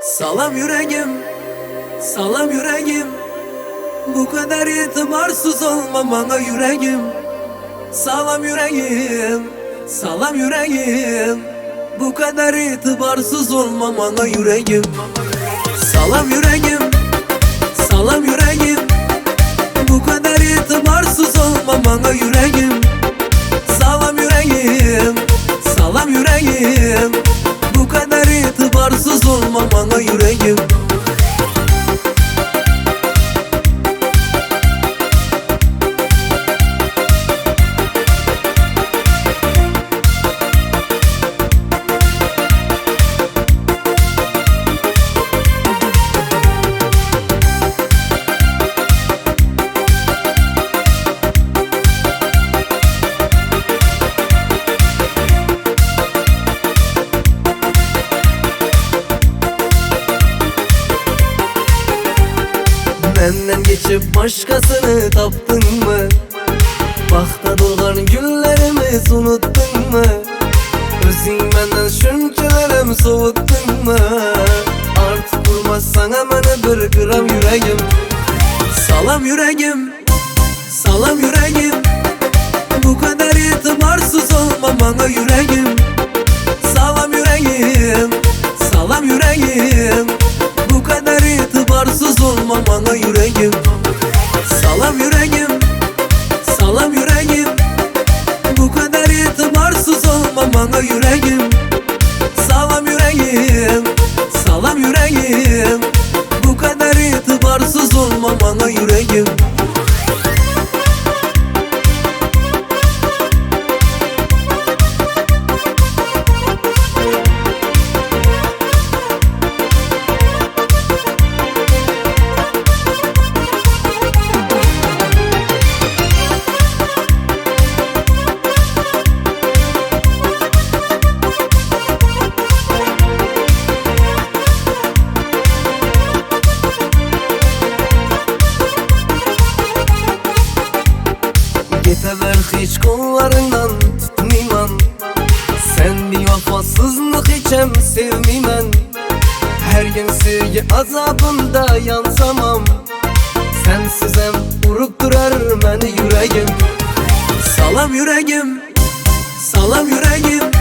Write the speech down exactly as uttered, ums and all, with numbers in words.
Salam yüreğim, salam yüreğim, bu kadar itibarsız olma bana yüreğim. Salam yüreğim, salam yüreğim, bu kadar itibarsız olma bana yüreğim. Salam yüreğim, salam yüreğim, bu kadar itibarsız olma bana yüreğim. Salam yüreğim, salam yüreğim, bu kadar itibarsız olma bana yüreğim. Benden geçip başkasını taptın mı? Bakta doğan günlerimiz unuttun mu? Özün benden şunçalarım soğuttun mu? Artık kurmazsan hemen bir gram yüreğim. Salam yüreğim, salam yüreğim, bu kadar itibarsız olma bana yüreğim. Salam yüreğim, salam yüreğim, bu kadar itibarsız olma bana yüreğim. Salam yüreğim, salam yüreğim, bu kadar itibarsız olma bana yüreğim. Salam yüreğim, salam yüreğim, bu kadar itibarsız olma bana yüreğim. Yetever hiç kollarından tutmayman. Sen bir vefasızlık içem sevmeymen. Her gün sevgi azabında yansamam. Sensizem urup durar beni yüreğim. Salam yüreğim, salam yüreğim,